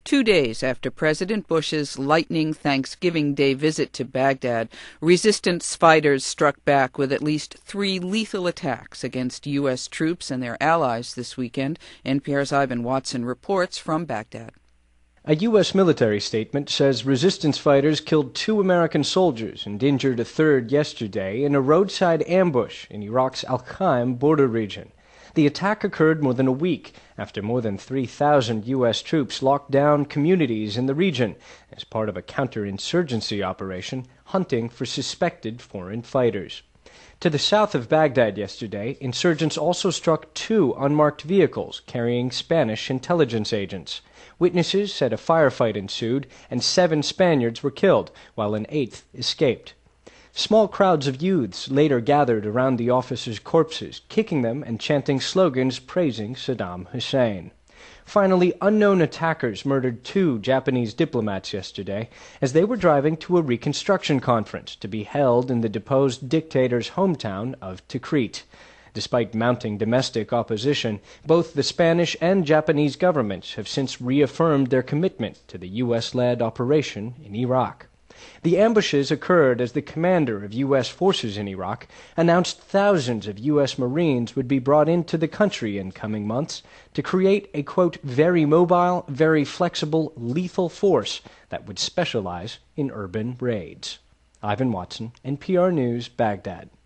2 days after President Bush's lightning Thanksgiving Day visit to Baghdad, resistance fighters struck back with at least 3 lethal attacks against U.S. troops and their allies this weekend. NPR's Ivan Watson reports from Baghdad. A U.S. military statement says resistance fighters killed 2 American soldiers and injured a third yesterday in a roadside ambush in Iraq's Al-Qaim border region. The attack occurred more than a week after more than 3,000 U.S. troops locked down communities in the region as part of a counterinsurgency operation hunting for suspected foreign fighters. To the south of Baghdad yesterday, insurgents also struck 2 unmarked vehicles carrying Spanish intelligence agents. Witnesses said a firefight ensued and 7 Spaniards were killed, while an 8th escaped. Small crowds of youths later gathered around the officers' corpses, kicking them and chanting slogans praising Saddam Hussein. Finally, unknown attackers murdered 2 Japanese diplomats yesterday as they were driving to a reconstruction conference to be held in the deposed dictator's hometown of Tikrit. Despite mounting domestic opposition, both the Spanish and Japanese governments have since reaffirmed their commitment to the U.S.-led operation in Iraq. The ambushes occurred as the commander of U.S. forces in Iraq announced thousands of U.S. Marines would be brought into the country in coming months to create a, quote, very mobile, very flexible, lethal force that would specialize in urban raids. Ivan Watson, NPR News, Baghdad.